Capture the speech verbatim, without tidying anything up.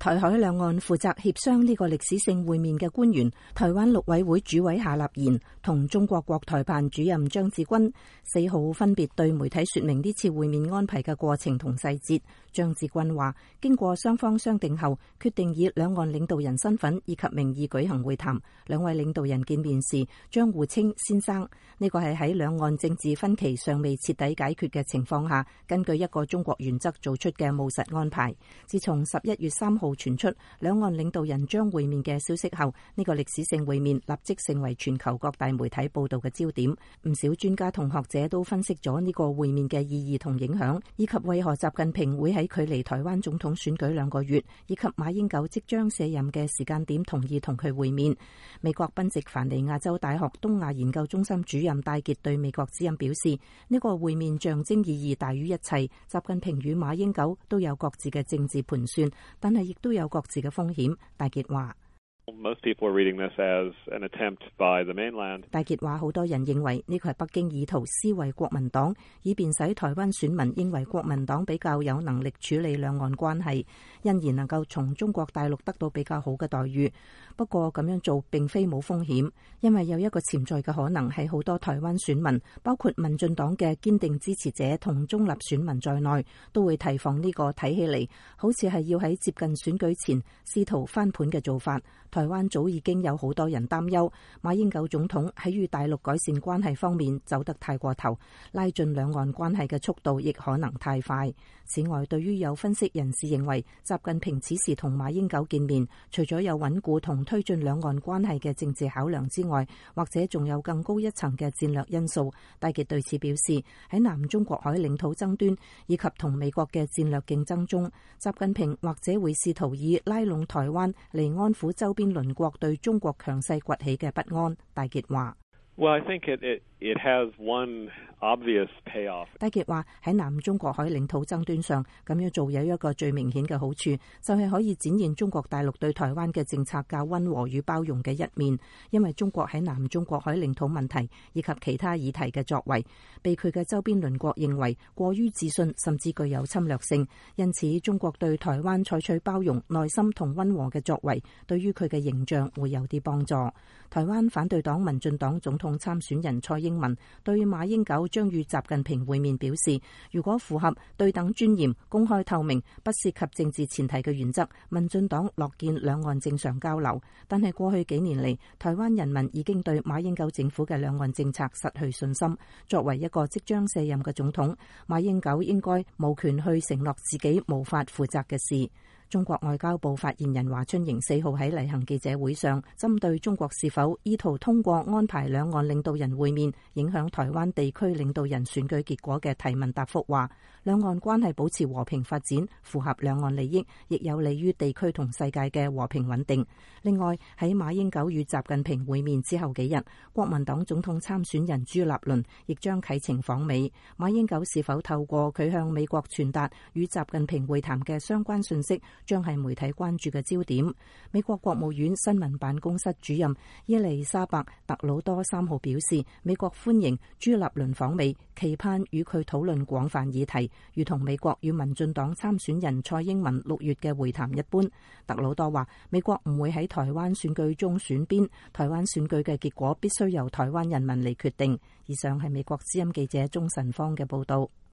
台海兩岸負責協商呢個歷史性會面嘅官員，台灣陸委會主委夏立言同中國國台辦主任張志軍四號分別對媒體說明呢次會面安排嘅過程同細節。張志軍話，經過雙方商定後，決定以兩岸領導人身份以及名義舉行會談。兩位領導人見面時將互稱先生，呢個係喺兩岸政治分歧尚未徹底解決嘅情況下，根據一個中國原則做出嘅務實安排。自從十一月三號傳出兩岸領導人將會面嘅消息後，呢個歷史性會面立即成為全球各大媒體報道嘅焦點。唔少專家同學者都分析咗呢個會面嘅意義同影響，以及為何習近平會喺距離台灣總統選舉兩個月，以及馬英九即將卸任嘅時間點同意同佢會面。美國賓夕凡尼亞州大學東亞研究中心主任戴傑對美國之音表示，呢個會面象徵意義大於一切。習近平與馬英九都有各自嘅政治盤算，但係亦都有各自嘅風險。戴傑話。 Most people are reading this as an attempt by the mainland. 戴傑話，好多人認為呢個係北京意圖撕毀國民黨，以便使台灣選民認為國民黨比較有能力處理兩岸關係，因而能夠從中國大陸得到比較好嘅待遇。不過咁樣做並非冇風險，因為有一個潛在嘅可能係好多台灣選民，包括民進黨嘅堅定支持者同中立選民在內，都會提防呢個睇起嚟好似係要喺接近選舉前試圖翻盤嘅做法。台灣早已經有好多人擔憂，馬英九總統喺與大陸改善關係方面走得太過頭，拉近兩岸關係嘅速度亦可能太快。此外，對於有分析人士認為習近平此時同馬英九見面，除咗有穩固同推進兩岸關係嘅政治考量之外，或者仲有更高一層嘅戰略因素。戴傑對此表示，喺南中國海領土爭端以及同美國嘅戰略競爭中，習近平或者會試圖以拉攏台灣嚟安撫周邊鄰國對中國強勢崛起嘅不安。戴傑話。 Well, I think it, it, it has one obvious payoff. 戴傑話，喺南中國海領土爭端上，咁樣做有一個最明顯嘅好處，就係可以展現中國大陸對台灣嘅政策較溫和與包容嘅一面。因為中國喺南中國海領土問題以及其他議題嘅作為，被佢嘅周邊鄰國認為過於自信，甚至具有侵略性。因此，中國對台灣採取包容、耐心同溫和嘅作為，對於佢嘅形象會有啲幫助。台灣反對黨民進黨總統參選人蔡英文對馬英九將與習近平會面表示，如果符合對等尊嚴、公開透明、不涉及政治前提嘅原則，民進黨樂見兩岸正常交流。但係過去幾年嚟，台灣人民已經對馬英九政府嘅兩岸政策失去信心。作為一個即將卸任嘅總統，馬英九應該無權去承諾自己無法負責嘅事。中國外交部發言人華春瑩四號喺例行記者會上，針對中國是否意圖通過安排兩岸領導人會面，影響台灣地區領導人選舉結果嘅提問答覆話，兩岸關係保持和平發展，符合兩岸利益，亦有利於地區同世界嘅和平穩定。另外，喺馬英九與習近平會面之後幾日，國民黨總統參選人朱立倫亦將啟程訪美。馬英九是否透過佢向美國傳達與習近平會談嘅相關信息，將係媒體關注嘅焦點。美國國務院新聞辦公室主任伊麗莎白特魯多三號表示，美國歡迎朱立倫訪美，期盼與佢討論廣泛議題，如同美國與民進黨參選人蔡英文六月嘅會談一般。特魯多話，美國唔會喺台灣選舉中選邊，台灣選舉嘅結果必須由台灣人民嚟決定。以上係美國之音記者鍾晨芳嘅報道。